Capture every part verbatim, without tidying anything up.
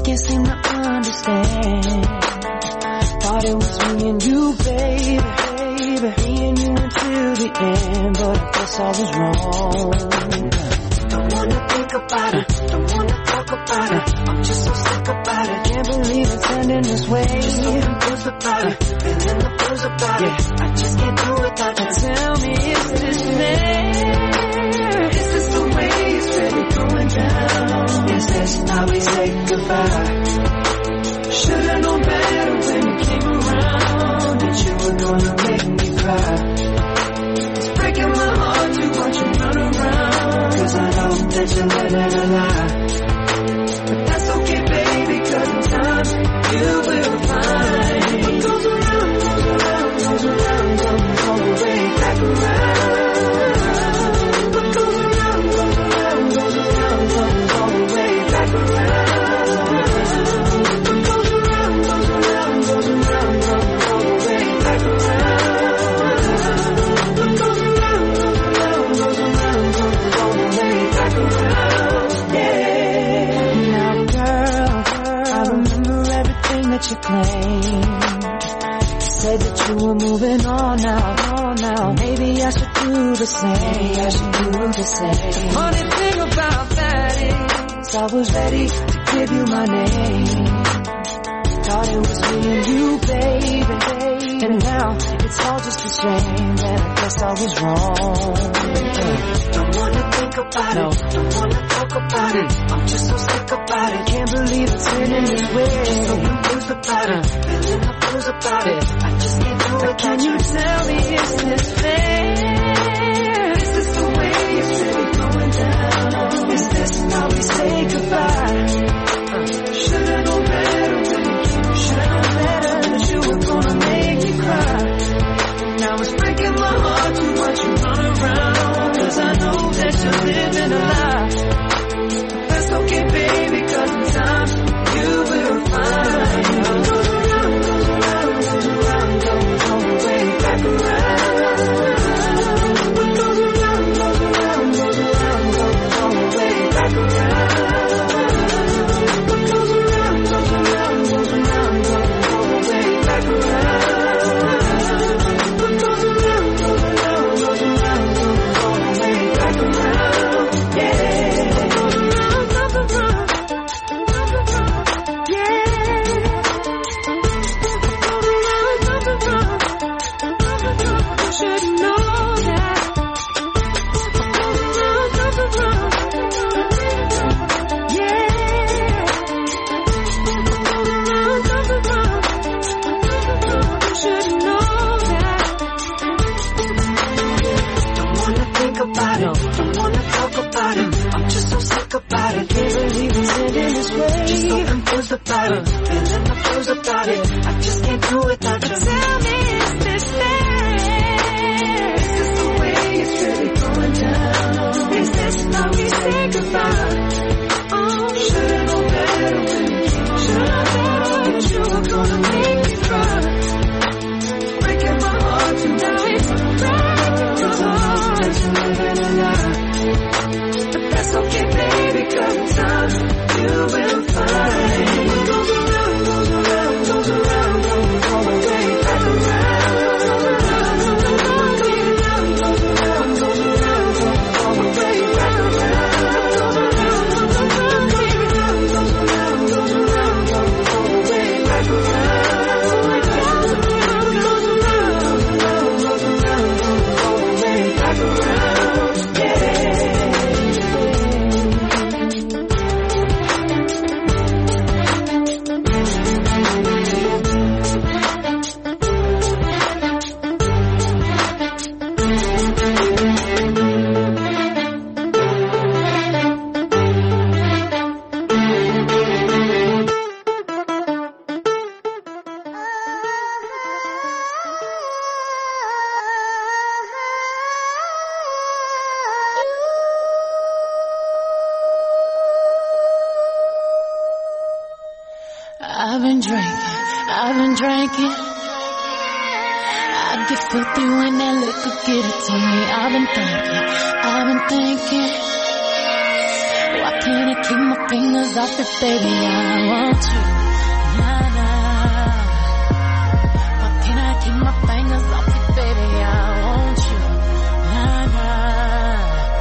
can't seem to understand. Thought it was me and you, baby, baby. Me and you until the end, but I guess I was wrong. Don't wanna think about it, don't wanna talk about it. I'm just so sick about it. Can't believe it's ending this way. Just so confused about it, feeling the blues about it. I just can't do without you. Tell me, is this fair? Is this the way it's really going down? Is this how we say goodbye? Should've known better when you came around that you were gonna make me cry. It's breaking my heart to watch you run around, 'cause I know that you're living a lie. But that's okay, baby, 'cause in time you will find what goes around, goes around, goes around, comes all the way back around. What goes around, goes around, goes around, comes all the way back around. You claimed, you said that you were moving on now, on now. Maybe I should do the same. Maybe I should do the same. The funny thing about that is, I was ready to give you my name. Thought it was me and you, baby, baby. And now it's all just a shame that I guess I was wrong. Don't wanna think about no. it, don't wanna talk about it. I'm just so sick about it. Can't believe it's ending this way. Just so confused about it, feeling the blues about it. I just can't do it. Can you tell me, is this fair? Is this the way it's really going down? Is this how we say goodbye? Uh, should've known better when you came. Should've known better that you were gonna make me cry. Now it's breaking my heart to watch you run around, 'cause I know that you're living a lie. That's okay, baby, 'cause in time you will find what goes around, goes around, goes around, comes all the way back around. What goes around, goes around, goes around, comes all the way back around. What goes around, goes around, goes around, comes all the way back around. What goes around, goes around, goes around, comes all the way back around. Yeah. What goes around, comes around. About it, feeling the blues about it. I just can't do it without you. Tell me, is this fair? Is this the way it's really going down? Is this how we say goodbye? Oh, should've known better when you came. Should've known that you were gonna make me cry. Breaking my heart to now it's breaking my heart that you're living a lie. But that's okay, baby, 'cause in time you will find. I've been drinking, I've been drinking. I get filthy when that liquor get it to me. I've been thinking, I've been thinking. Why can't I keep my fingers off it, baby? I want you. Nah, nah. Why can't I keep my fingers off it, baby? I want you. Nah, nah.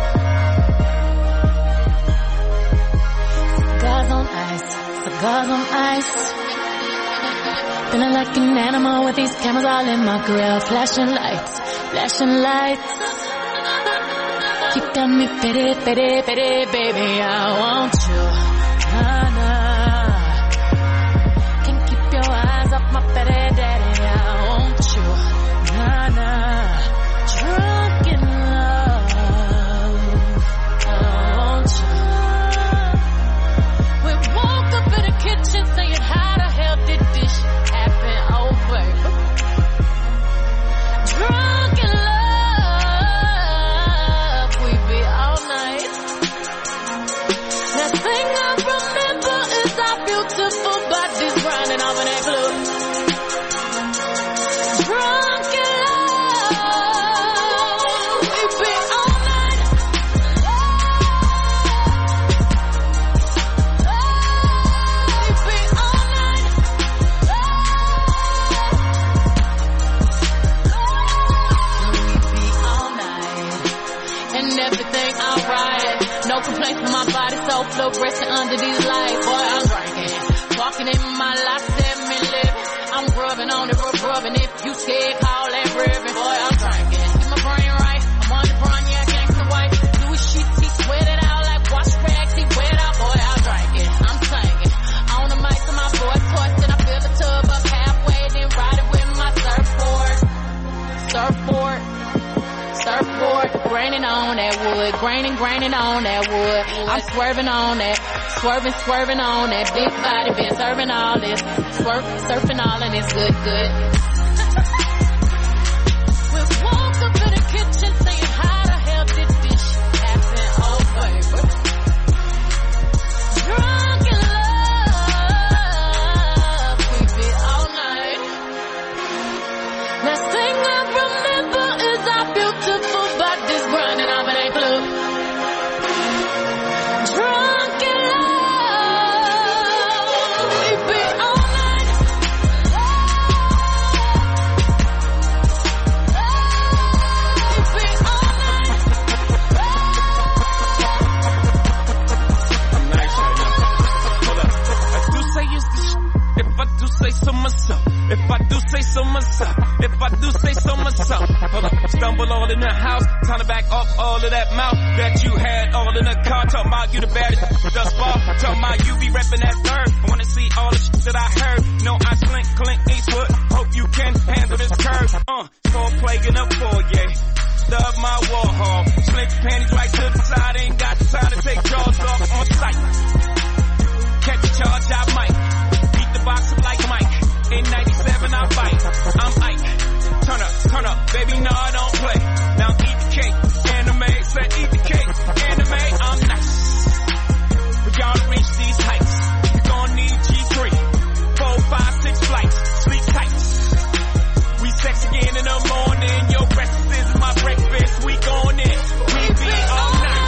Cigars on ice, cigars on ice. Feeling like an animal with these cameras all in my grill. Flashing lights, flashing lights. You got me pity, pity, pity, baby, I want you. Nah, nah. Can't keep your eyes off my pity, daddy, I want you. Nah, nah. Drunk in love, I want you. We woke up in the kitchen saying how the hell did this shit happen, oh baby. Drunk in love. Beautiful bodies grinding off in that club. Drunk in love, we be all night. We be all night. We be all night. And everything alright. No complaints from my body, so fluorescent under these lights. Boy, I'm drinking. Walking in my life, let me live. I'm grubbing on it, rub rubbing. If you scared, call that ribbon. Boy, I'm drinking. Keep my brain right. I'm on the run, yeah, gangsta white. Louis sheets, he sweat it out like wash rags. He wet out, boy, I'm drinking. I'm singing. On the mic to my voice torch, and I fill the tub up halfway, then ride it with my surfboard. Surfboard. Surfboard, graining on that wood, graining, graining on that wood. I'm swerving on that, swerving, swerving on that big body, been serving all this, swerve, surfing all and it's good, good. We woke up in the kitchen saying how the hell did this shit happen, oh baby. Drunk in love, we be all night. Last thing I remember is our beautiful bodies grinding off in that club. Drunk in love, we be all night. We be all night. I'm nice right now. Hold up. I do say it's the sh- if I do say so myself. If I do say so myself. If I do say so myself. Hold up. Stumble all in the house. Time to back off all of that mouth that you had all in the car. Talking about you the baddest thus far. Talking about you be repping that third. I wanna see all the shit that I heard. No, I slink, Clint Eastwood. Hope you can handle this curve. Uh, so plague in the foyer. Stub my war hall. Slink your panties right to the side. Ain't got time to take jaws off on sight. Catch a charge, I might. Beat the box up like Mike. In ninety-seven, I bite. I'm Ike. Turn up, turn up, baby, no, I don't play. Now eat the cake. Anime, say eat the cake. Anime, I'm nice. For y'all to reach these heights, you gon' need G three. Four, five, six flights. Sleep tight. We sex again in the morning. Your breakfast is my breakfast. We going in. We be all night.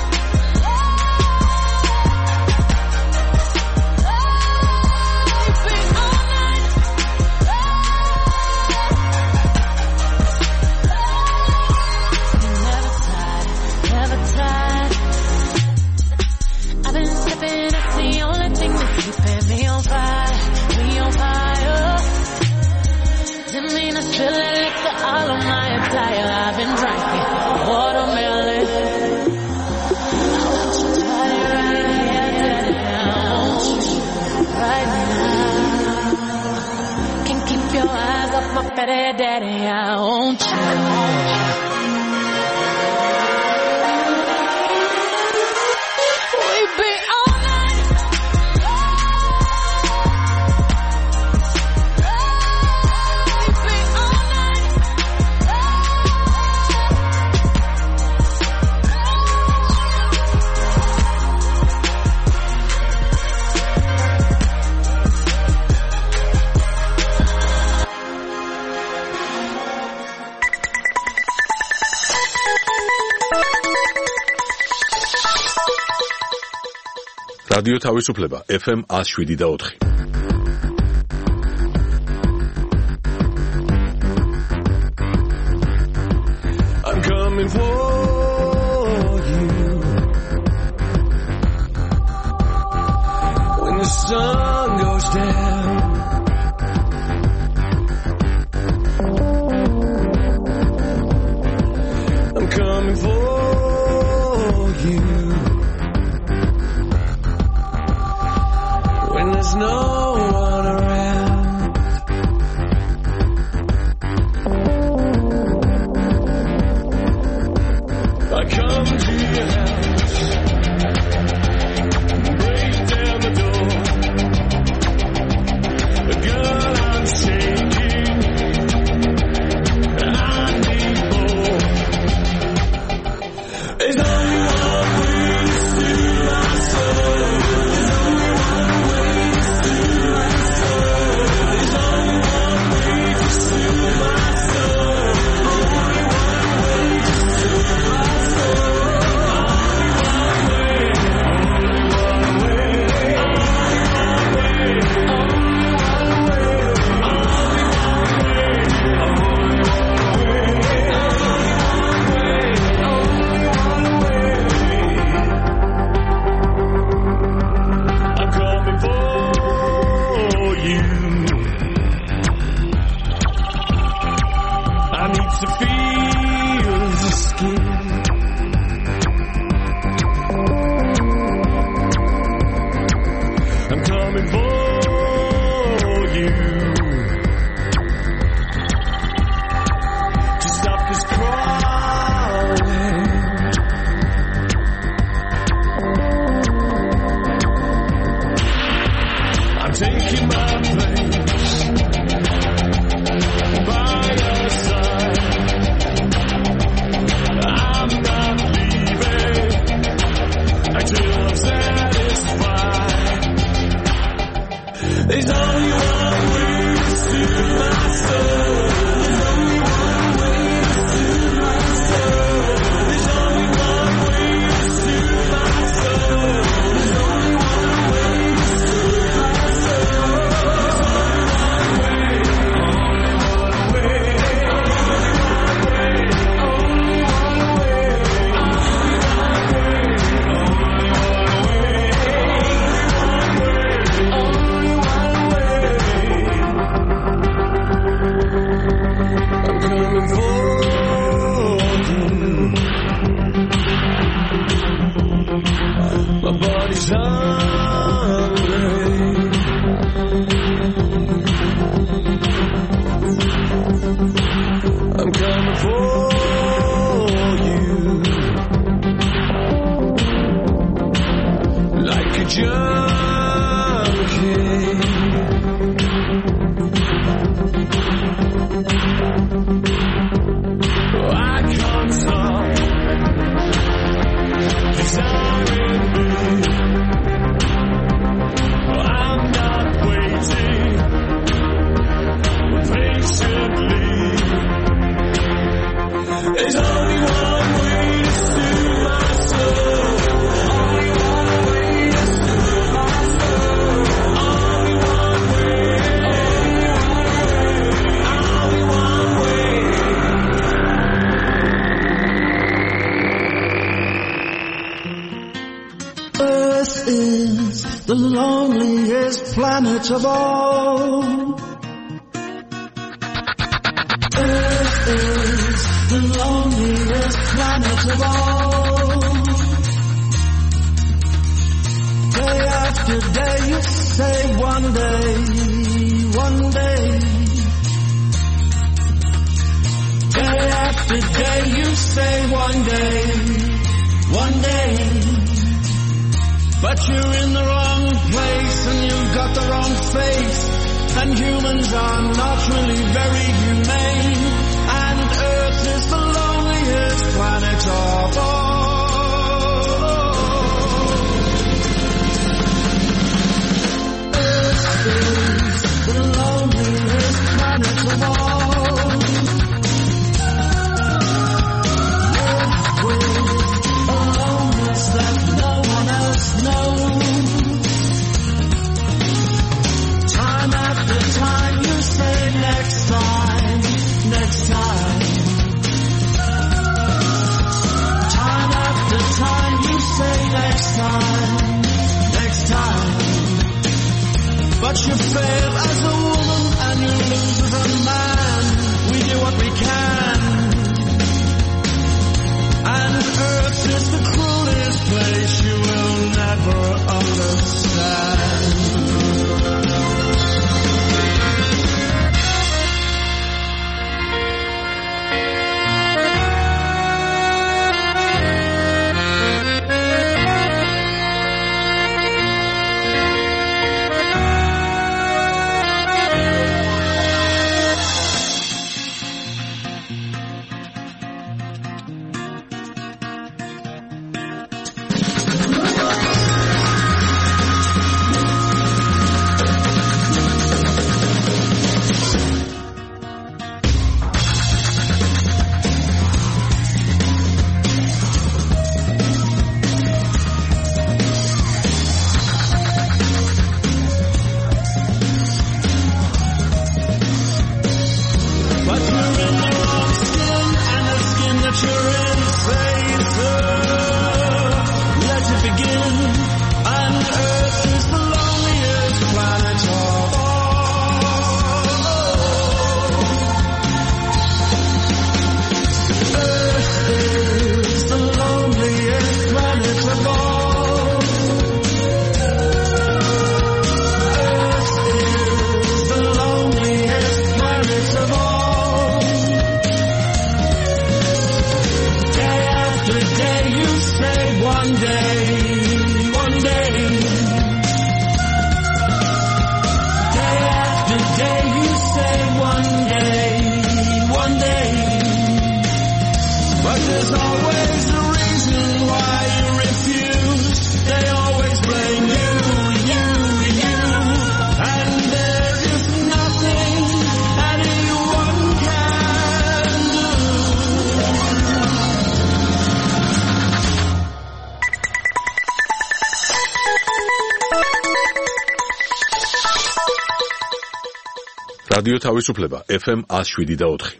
Still a liquor all on my attire. I've been drinking watermelon. I want you tired right now. Can't keep your eyes off my petty daddy. I want you. We be all night. რადიო თავისუფლება ეფ ემ one oh seven და four. I'm coming for you when the sun goes down. I'm coming for you when there's no one around. I come to your house, break down the door. Girl, I'm shaking, and I need more. There's only one way to soothe my soul. There's only one way to soothe my soul. There's only one way to soothe my soul. Only one way to soothe my soul. Only one way. I'm coming for you. I need to feel your skin. I'm coming for you to stop this crawling. I'm taking my place by your side. I'm not leaving until I'm satisfied. There's only one way to soothe my soul. There's only one way to soothe my soul. There's only one way to soothe my soul. There's only one way to soothe my soul. There's only one way. Only one way. Only one way. Only one way. Only one way. I'm coming for you. My body's hungry. I'm coming for you like a junkie. I can't stop desiring you. I'm not waiting patiently. There's only one way to soothe my soul. Only one way to soothe my soul. Only one way. Only one way. Earth is the loneliest planet of all. Earth is the loneliest planet of all. Day after day you say one day, one day. Day after day you say one day, one day. But you're in the wrong place and you've got the wrong face. And humans are not really very humane. And Earth is the loneliest planet of all. Earth is the loneliest planet of all. Earth with a loneliness that no one else knows. But you fail as a woman and you lose as a man. We do what we can. And Earth is the cruelest place you will never understand. რადიო თავისუფლება ეფ ემ one oh seven და four.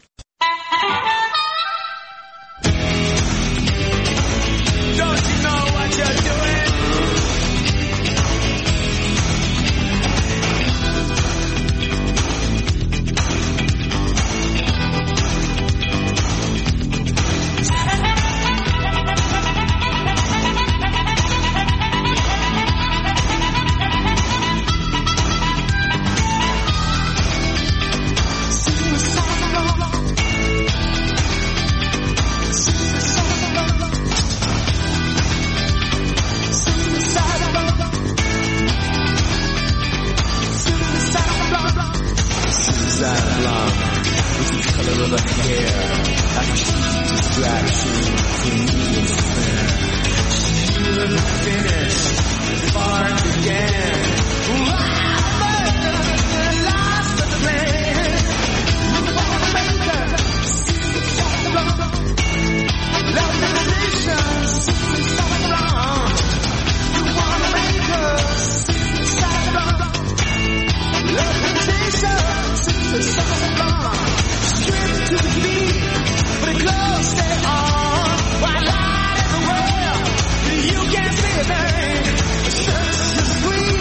White light in the world, you can't see a thing. It's just as sweet.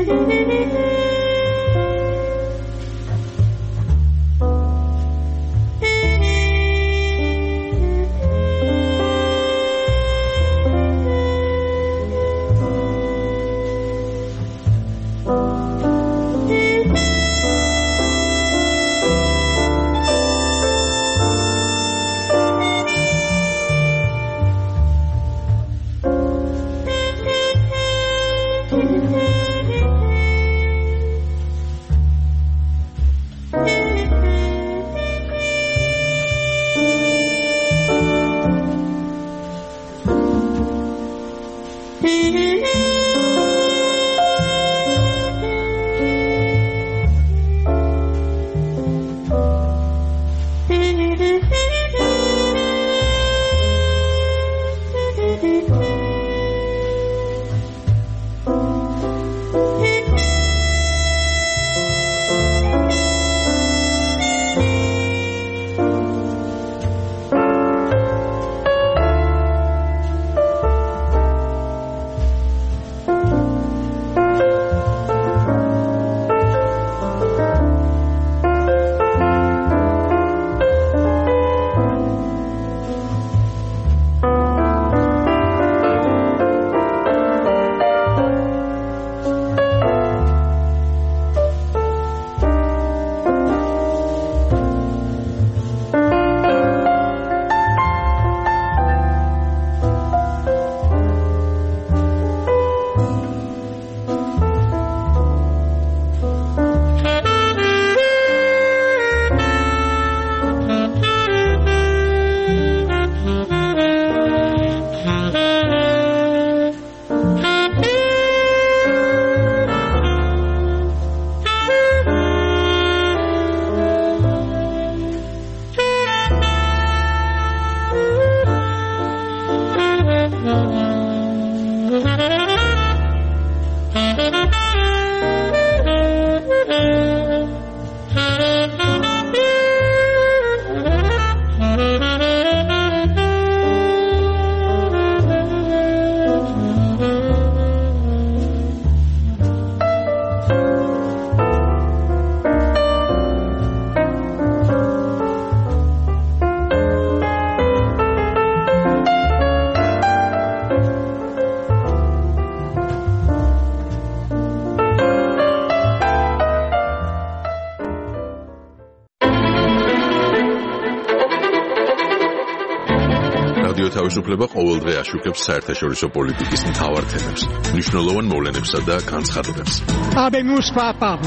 რადიო თავისუფლება ყოველდღე აშუქებს საერთაშორისო პოლიტიკის მთავარ თემებს, მნიშვნელოვან მოვლენებსა და განცხადებებს. Habemus papam.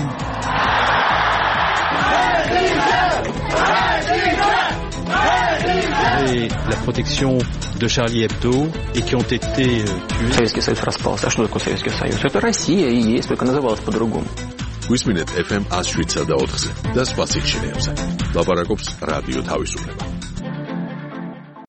Et la protection de Charlie Hebdo et qui ont été tués. Советский Союз распался. А что такое Советский Союз? Это Россия и есть, только называлась по-другому. გვისმინეთ ეფ ემ one oh seven და four-ზე და სხვა სიგნალებზე. ლაპარაკობს რადიო თავისუფლება.